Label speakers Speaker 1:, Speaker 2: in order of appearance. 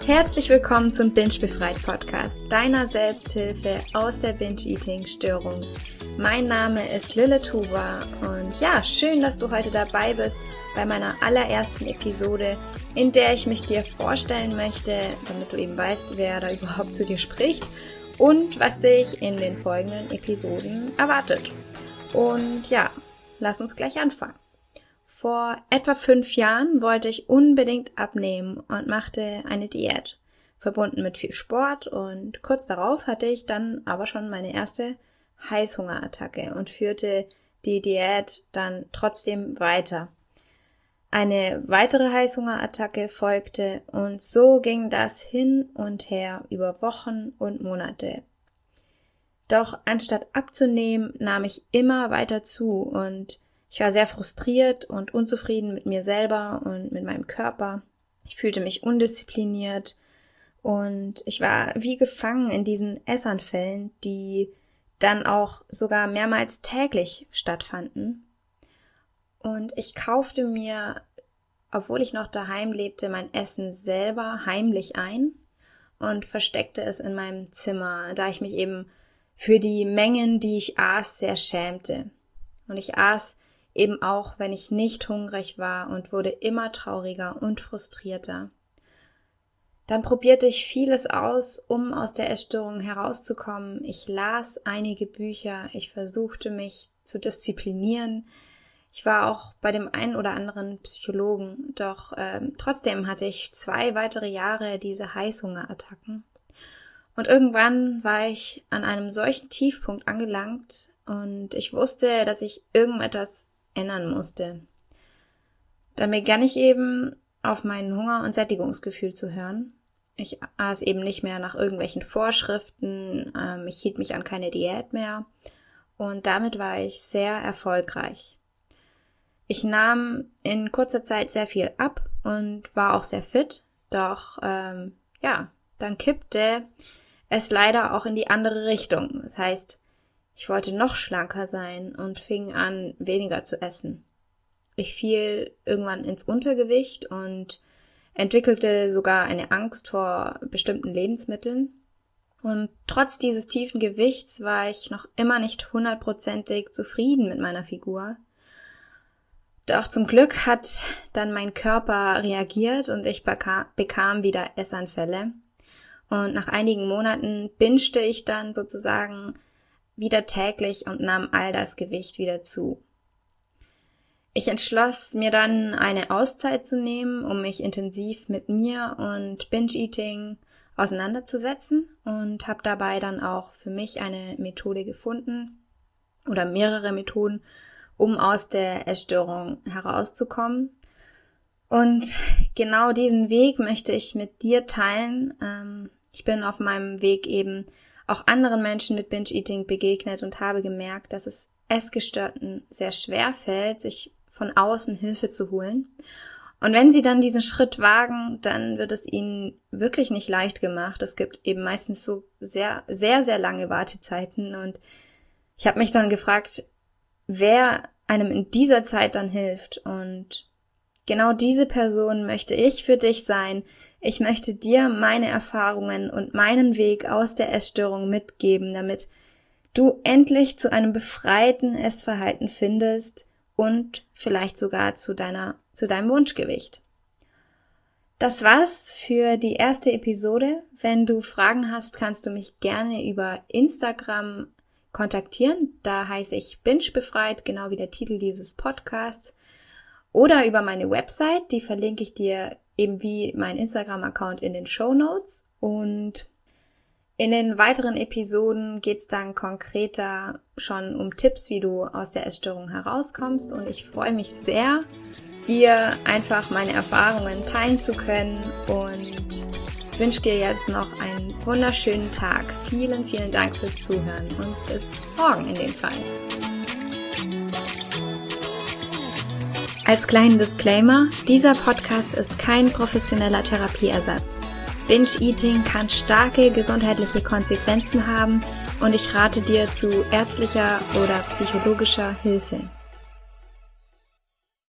Speaker 1: Herzlich willkommen zum Binge Befreit Podcast, deiner Selbsthilfe aus der Binge-Eating-Störung. Mein Name ist Lille Tuba und ja, schön, dass du heute dabei bist bei meiner allerersten Episode, in der ich mich dir vorstellen möchte, damit du eben weißt, wer da überhaupt zu dir spricht und was dich in den folgenden Episoden erwartet. Und ja, lass uns gleich anfangen. Vor etwa 5 Jahren wollte ich unbedingt abnehmen und machte eine Diät, verbunden mit viel Sport, und kurz darauf hatte ich dann aber schon meine erste Heißhungerattacke und führte die Diät dann trotzdem weiter. Eine weitere Heißhungerattacke folgte und so ging das hin und her über Wochen und Monate. Doch anstatt abzunehmen, nahm ich immer weiter zu und ich war sehr frustriert und unzufrieden mit mir selber und mit meinem Körper. Ich fühlte mich undiszipliniert und ich war wie gefangen in diesen Essanfällen, die dann auch sogar mehrmals täglich stattfanden. Und ich kaufte mir, obwohl ich noch daheim lebte, mein Essen selber heimlich ein und versteckte es in meinem Zimmer, da ich mich eben für die Mengen, die ich aß, sehr schämte. Und ich aß eben auch, wenn ich nicht hungrig war, und wurde immer trauriger und frustrierter. Dann probierte ich vieles aus, um aus der Essstörung herauszukommen. Ich las einige Bücher, ich versuchte mich zu disziplinieren. Ich war auch bei dem einen oder anderen Psychologen, doch trotzdem hatte ich 2 weitere Jahre diese Heißhungerattacken. Und irgendwann war ich an einem solchen Tiefpunkt angelangt und ich wusste, dass ich irgendetwas ändern musste. Dann begann ich eben auf mein Hunger- und Sättigungsgefühl zu hören. Ich aß eben nicht mehr nach irgendwelchen Vorschriften, ich hielt mich an keine Diät mehr und damit war ich sehr erfolgreich. Ich nahm in kurzer Zeit sehr viel ab und war auch sehr fit, doch dann kippte es leider auch in die andere Richtung. Das heißt, ich wollte noch schlanker sein und fing an, weniger zu essen. Ich fiel irgendwann ins Untergewicht und entwickelte sogar eine Angst vor bestimmten Lebensmitteln. Und trotz dieses tiefen Gewichts war ich noch immer nicht 100%ig zufrieden mit meiner Figur. Doch zum Glück hat dann mein Körper reagiert und ich bekam wieder Essanfälle. Und nach einigen Monaten bingete ich dann sozusagen wieder täglich und nahm all das Gewicht wieder zu. Ich entschloss mir dann, eine Auszeit zu nehmen, um mich intensiv mit mir und Binge-Eating auseinanderzusetzen, und habe dabei dann auch für mich eine Methode gefunden oder mehrere Methoden, um aus der Essstörung herauszukommen. Und genau diesen Weg möchte ich mit dir teilen. Ich bin auf meinem Weg eben auch anderen Menschen mit Binge-Eating begegnet und habe gemerkt, dass es Essgestörten sehr schwer fällt, sich von außen Hilfe zu holen. Und wenn sie dann diesen Schritt wagen, dann wird es ihnen wirklich nicht leicht gemacht. Es gibt eben meistens so sehr, sehr, sehr lange Wartezeiten. Und ich habe mich dann gefragt, wer einem in dieser Zeit dann hilft. Und genau diese Person möchte ich für dich sein. Ich möchte dir meine Erfahrungen und meinen Weg aus der Essstörung mitgeben, damit du endlich zu einem befreiten Essverhalten findest und vielleicht sogar zu deinem Wunschgewicht. Das war's für die erste Episode. Wenn du Fragen hast, kannst du mich gerne über Instagram kontaktieren. Da heiße ich Binge Befreit, genau wie der Titel dieses Podcasts. Oder über meine Website, die verlinke ich dir eben wie mein Instagram-Account in den Shownotes. Und in den weiteren Episoden geht's dann konkreter schon um Tipps, wie du aus der Essstörung herauskommst. Und ich freue mich sehr, dir einfach meine Erfahrungen teilen zu können, und wünsche dir jetzt noch einen wunderschönen Tag. Vielen, vielen Dank fürs Zuhören und bis morgen in dem Fall. Als kleinen Disclaimer, dieser Podcast ist kein professioneller Therapieersatz. Binge-Eating kann starke gesundheitliche Konsequenzen haben und ich rate dir zu ärztlicher oder psychologischer Hilfe.